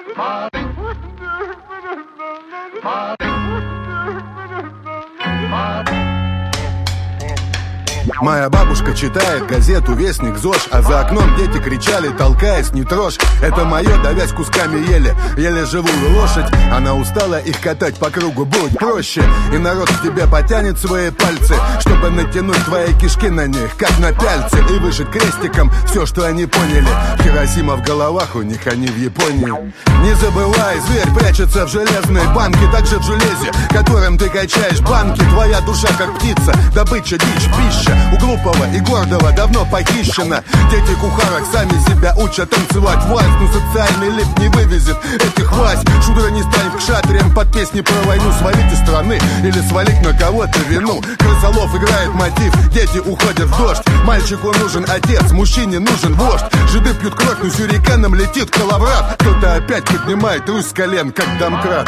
Моя бабушка читает газету «Вестник ЗОЖ», а за окном дети кричали, толкаясь: не трожь. Это мое, давясь кусками еле живую лошадь. Она устала их катать по кругу, будь проще, и народ к тебе потянет свои пальцы, чтобы натянуть твои кишки на них, как на пяльце, и вышить крестиком все, что они поняли. Хиросима в головах у них, они в Японии. Не забывай, зверь прячется в железной банке, также в железе, которым ты качаешь банки. Твоя душа как птица, добыча, дичь, пища у глупого и гордого давно похищена. Дети кухарок сами себя учат танцевать вальс, но социальный лифт не вывезет этих власть. Шудра не станет кшатрием под песни про войну. Свалить из страны или свалить на кого-то вину. Крысолов играет мотив, дети уходят в дождь. Мальчику нужен отец, мужчине нужен вождь. Жиды пьют кровь, но сюрикеном летит коловрат. Кто-то опять поднимает русь с колен, как домкрат.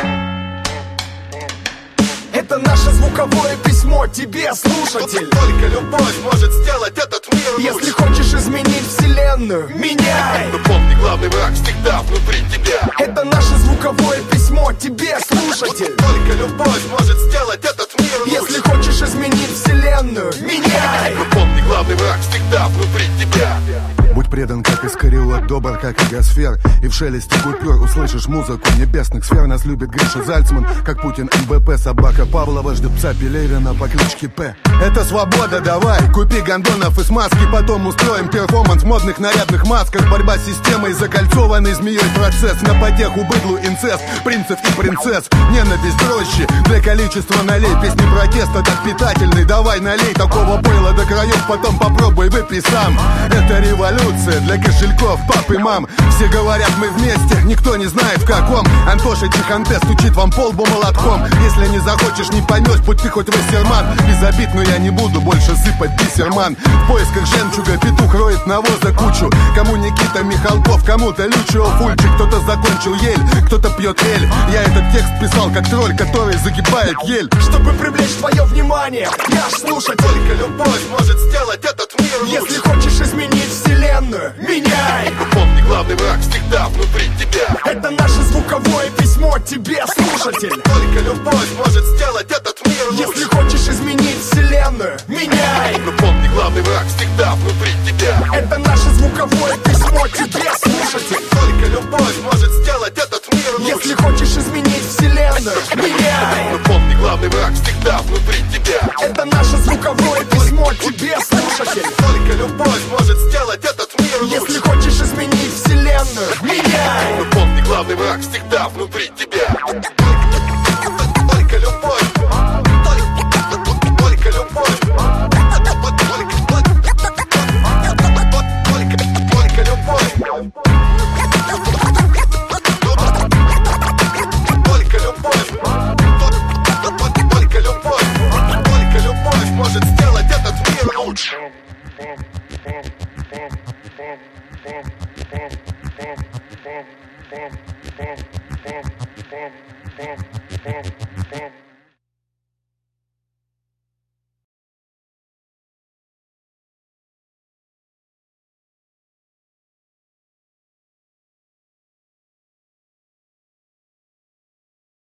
Это наше звуковое письмо тебе, слушатель. Только любовь может сделать этот мир лучше. Если хочешь изменить вселенную, меняй. Но помни, главный враг всегда внутри тебя. Это наше звуковое письмо тебе, слушатель. Только любовь может сделать этот мир лучше. Если хочешь изменить вселенную, меняй. Но помни, главный враг всегда внутри тебя. Будь предан, как Искариот, добр, как Эгосфер, и в шелесте купюр услышишь музыку небесных сфер. Нас любит Гриша Зальцман, как Путин МБП. Собака Павлова ждет пса Пелевина по кличке П. Это свобода, давай, купи гондонов и смазки. Потом устроим перформанс в модных нарядных масках. Борьба с системой, закольцованный змеей процесс. На потеху быдлу инцест, принцев и принцесс. Ненависть дрожжи, для количества налей. Песни протеста так питательный, давай налей такого пойла до краев, потом попробуй выпей сам. Это революция для кошельков пап и мам. Все говорят, мы вместе, никто не знает в каком. Антоша Чеханте стучит вам по лбу молотком. Если не захочешь, не поймешь, будь ты хоть Вассерман. Без обид, но я не буду больше сыпать бисерман. В поисках жемчуга петух роет навоза кучу. Кому Никита Михалков, кому-то Лючио Фульчик. Кто-то закончил ель, кто-то пьет эль. Я этот текст писал как тролль, который загибает ель. Чтобы привлечь твое внимание, я ж слушатель. Только любовь может сделать этот мир лучше. Если хочешь изменить вселенную, меняй. Но помни, главный враг всегда внутри тебя. Это наше звуковое письмо тебе, слушатель. Только любовь может сделать этот мир лучше. Если хочешь изменить вселенную, меняй. Но помни, главный враг всегда внутри тебя. Это наше звуковое письмо тебе, слушатель. Только любовь может сделать этот мир лучше. Если хочешь изменить вселенную, меняй. Но помни, главный враг всегда внутри тебя. Это наше звуковое письмо тебе, слушатель. Только любовь может сделать этот мир лучше. Если хочешь изменить вселенную, меняй. Но помни, главный враг всегда внутри тебя.